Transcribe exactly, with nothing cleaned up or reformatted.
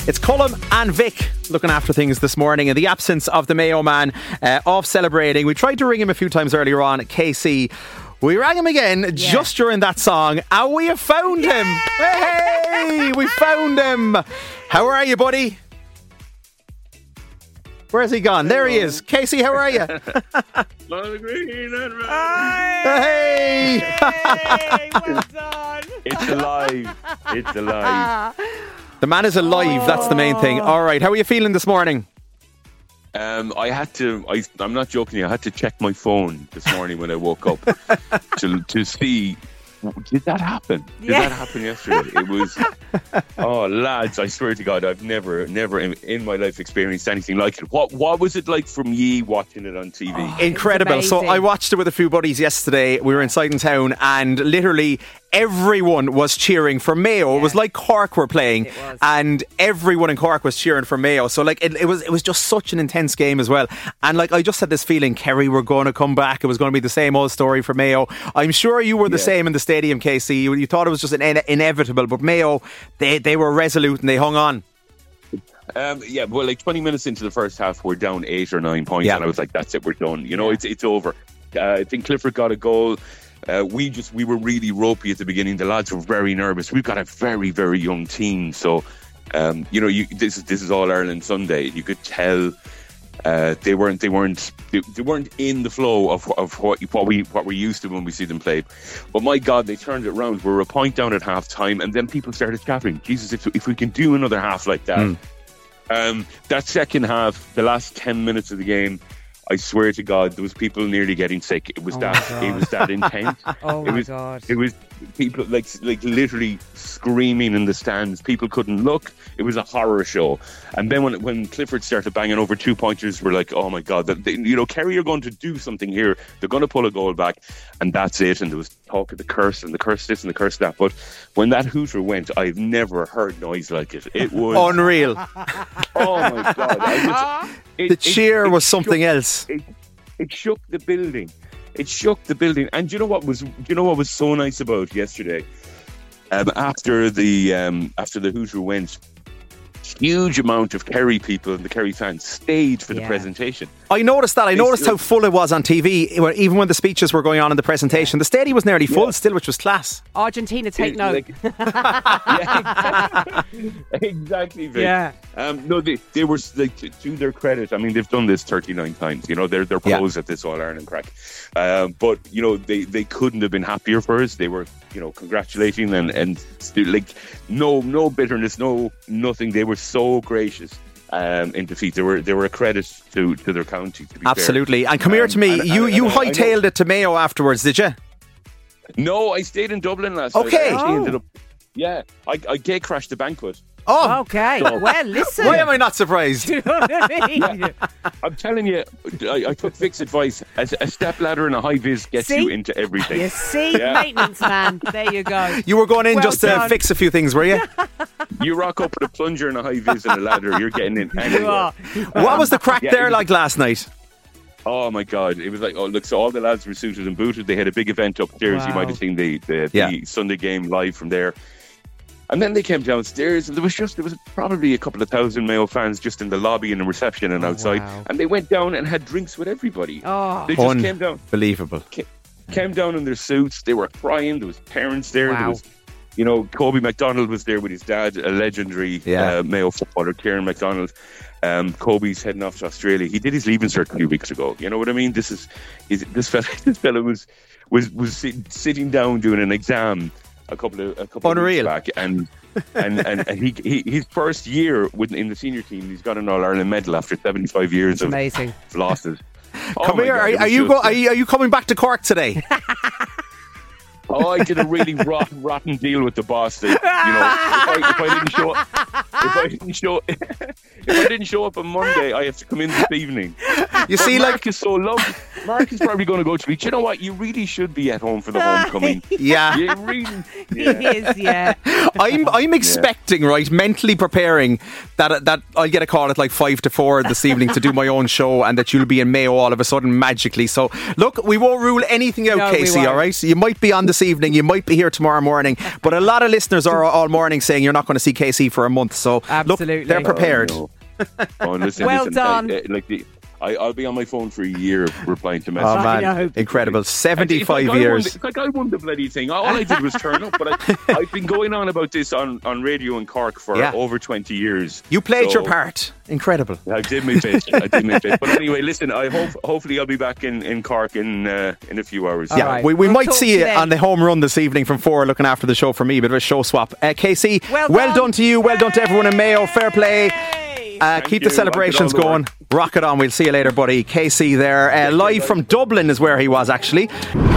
It's Cullum and Vic looking after things this morning in the absence of the Mayo man, uh, off celebrating. We tried to ring him a few times earlier on, K C. We rang him again yeah. just during that song, and we have found him. Hey, we found him. How are you, buddy? Where's he gone? Hello. There he is. Casey, how are you? Green and red. Hey! Hey, well done. It's alive. It's alive. The man is alive. That's the main thing. All right. How are you feeling this morning? Um, I had to. I, I'm not joking. I had to check my phone this morning when I woke up to to see. Did that happen? Did yeah. that happen yesterday? It was. Oh, lads! I swear to God, I've never, never in, in my life experienced anything like it. What, what was it like from ye watching it on T V? Oh, incredible! So I watched it with a few buddies yesterday. We were inside in town, and literally everyone was cheering for Mayo. Yeah. It was like Cork were playing, and everyone in Cork was cheering for Mayo. So like it, it was, it was just such an intense game as well. And like I just had this feeling, Kerry were going to come back. It was going to be the same old story for Mayo. I'm sure you were the yeah. same in the stadium, K C. You, you thought it was just an in- inevitable, but Mayo, they they were resolute and they hung on. Um, yeah, well, like twenty minutes into the first half, we're down eight or nine points, yeah. and I was like, "That's it, we're done." You know, yeah. it's it's over. Uh, I think Clifford got a goal. Uh, we just we were really ropey at the beginning. The lads were very nervous. We've got a very very young team, so um, you know, you, this is this is All Ireland Sunday. You could tell. Uh, they weren't. They weren't. They, they weren't in the flow of of what, what we what we're used to when we see them play. But my God, they turned it around. We were a point down at half time, and then people started chatting. Jesus, if if we can do another half like that, mm. um, that second half, the last ten minutes of the game, I swear to God, there was people nearly getting sick. It was oh that. It was that intense. Oh it my was, God! It was people like like literally screaming in the stands. People couldn't look. It was a horror show. And then when when Clifford started banging over two pointers, we're like, oh my God, that they, you know, Kerry are going to do something here. They're going to pull a goal back, and that's it. And there was talk of the curse and the curse this and the curse that. But when that hooter went, I've never heard noise like it. It was unreal. Oh my God! I just, it, the cheer it, it was something shook, else. It, it shook the building. It shook the building. And do you know what was? Do you know what was so nice about yesterday? Um, after the um, after the hooter went, huge amount of Kerry people and the Kerry fans stayed for the yeah. presentation. I noticed that. I noticed how full it was on T V, even when the speeches were going on in the presentation. The stadium was nearly full yeah. still, which was class. Argentina, take note. Like, yeah, exactly, Vic. Yeah. Um, no, they, they were, like, to, to their credit, I mean, they've done this thirty-nine times. You know, they're, they're pros yeah. at this All-Ireland crack. Um, but, you know, they, they couldn't have been happier for us. They were, you know, congratulating and, and like, no, no bitterness, no, nothing. They were so gracious. Um, in defeat, they were they were a credit to, to their county. To be Absolutely, fair. And come um, here to me. And, you and, you and, hightailed it to Mayo afterwards, did you? No, I stayed in Dublin last okay. night. I oh. ended up, yeah, I, I gate crashed the banquet. Oh, okay. So, well, listen. Why am I not surprised? Do you know what I mean? Yeah. I'm telling you, I, I took Vic's advice. A, a step ladder and a high vis gets see? you into everything. You see, yeah. maintenance man. There you go. You were going in well just done. to fix a few things, were you? You rock up with a plunger and a high vis and a ladder, you're getting in anywhere. You are. What was the crack yeah, there was, like last night? Oh my God! It was like, oh look, so all the lads were suited and booted. They had a big event upstairs. Wow. You might have seen the the, yeah. the Sunday game live from there. And then they came downstairs, and there was just there was probably a couple of thousand Mayo fans just in the lobby and the reception and oh, outside. Wow. And they went down and had drinks with everybody. Oh, they just came down, unbelievable. Came, came down in their suits. They were crying. There was parents there. Wow. There was, you know, Kobe MacDonald was there with his dad, a legendary yeah. uh, Mayo footballer, Kieran MacDonald. Um, Kobe's heading off to Australia. He did his leaving cert a few weeks ago. You know what I mean? This is this fella. This fella was was was sit, sitting down doing an exam a couple of a couple Unreal. of weeks back, and and and, and he, he his first year with, in the senior team, he's got an All Ireland medal after seventy-five years of, of losses. Oh Come here, God, are, are you go, are you are you coming back to Cork today? Oh, I did a really rotten, rotten deal with the boss. That, you know, if I, if I didn't show, if I didn't show, if I didn't show up on Monday, I have to come in this evening. You but see, Mark like is so lovely. Mark is probably going to go to me. Do you know what? You really should be at home for the homecoming. Yeah, you really. Yeah. He is. Yeah. I'm I'm expecting, yeah. right, mentally preparing that that I'll get a call at like five to four this evening to do my own show, and that you'll be in Mayo all of a sudden magically. So look, we won't rule anything out, no, Casey. All right, you might be on this evening, you might be here tomorrow morning, but a lot of listeners are all morning saying you're not going to see K C for a month. So So Absolutely. look, they're prepared. Oh, no. Oh, listen, Well listen, done. I, uh, like the, I, I'll be on my phone for a year replying to messages. Oh I man, know. incredible! Seventy-five It's like years. I won, the- it's like I won the bloody thing. All I did was turn up, but I, I've been going on about this on, on radio in Cork for Yeah. over twenty years. You played So your part. Incredible. I did my bit. I did my bit. But anyway, listen. I hope hopefully I'll be back in, in Cork in uh, in a few hours. Yeah, right. we, we We'll might talk see to you you then. on the home run this evening from four, looking after the show for me. Bit of a show swap. Uh, Casey, Well well done. done to you. Well done to everyone in Mayo. Fair play. Uh, Thank keep you. the celebrations Rock it all the going. Rock it on. We'll see you later, buddy. Casey there. Uh, live from Dublin is where he was, actually.